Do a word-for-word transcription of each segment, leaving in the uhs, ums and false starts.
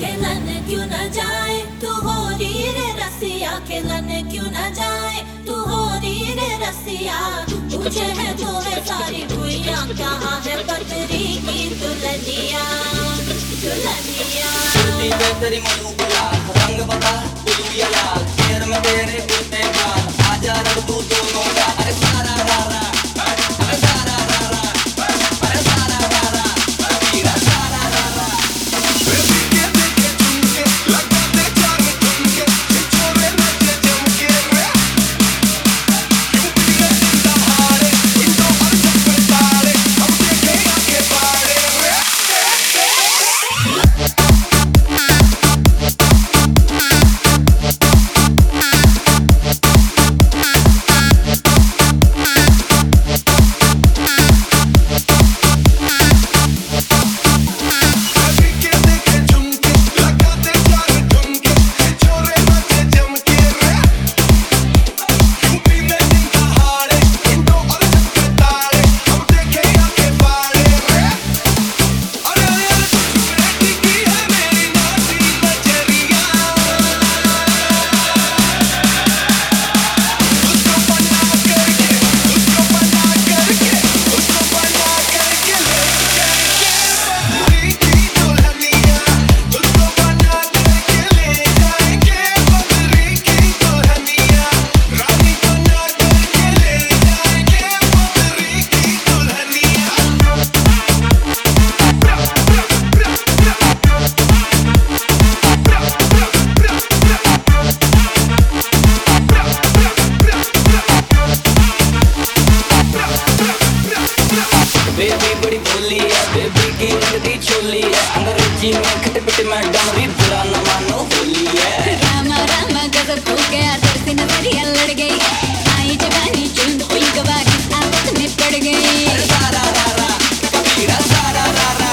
खेलन क्यों न जाए तू हो री रे रसिया, खेलन क्यों न जाए तू हो री रे रसिया। पूछे है तो वे सारी भुइयां कहाँ है पतरी की दुल्हनिया दुल्हनिया। तेरी मनुपुला रंग बता बुलुया लाल, शेर में तेरे कुर्ते बाल, आजा रघु दोनों का अरे सारा रारा अरे सारा रारा अरे सारा रारा वीरा सारा रारा। बेबी के देखे झुमके लगाते जाने झुमके, छोरे नचे जमके रे यूपी में जिंदा हारे इंदो अर्जन पे तारे, हम देखे आके बाड़े रे। बेबी बड़ी भोली है, बेबी की लगती चोली है, अंग्रेजी में खटपट में डमरी बुरा न मानो होली है। रामा रामा गजब हो गया, दर से नजरिया लड़ गई, आई जवानी चुन हुई गवा की आदत में पड़ गई। अरे सारा रारा कबीरा सारा रारा।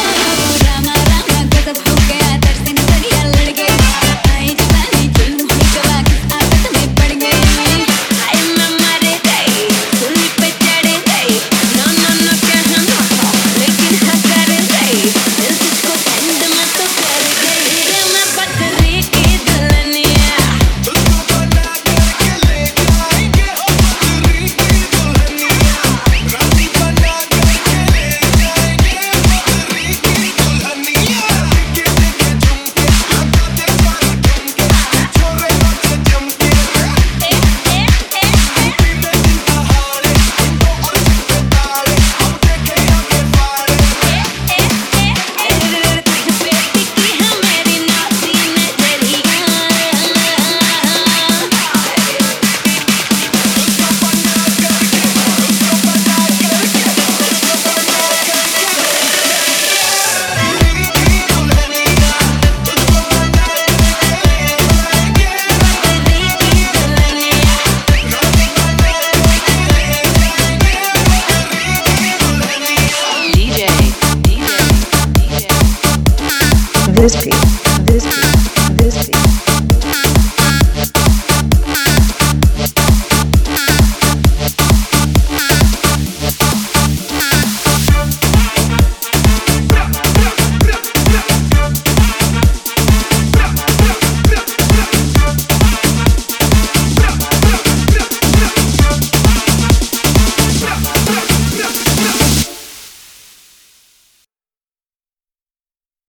रामा रामा गजब हो गया, दर से नजरिया लड़ गई, आई जवानी चुन हुई गवा की आदत में पड़ गई। हाय मम्मा रे गई सूली पे चढ़े गई, नो नो नो कहना लेकिन हंसा रे गई, दिल तुझको बंद मत तो कर गई रे मैं पतरी की दुल्हनिया। उसको बना करके ले जाएंगे हो पतरी की दुल्हनिया, रानी बना करके ले जाएंगे पतरी की दुल्हनिया। के देखे झुमके लगाते जाने झुमके, छोरे नचे जमके रे यूपी में जिंदा हारे इंदो अर्जन पे तारे, हम देखे आके बाड़े रे। बेटी की हमारी नासी नजरिया, उसको बना करके उसको बना करके उसको बना करके पतरी की दुल्हनिया, उसको बना करके ले जाएंगे पतरी की दुल्हनिया। रानी बना करके ले जाएंगे पतरी की दुल्हनिया। This beat.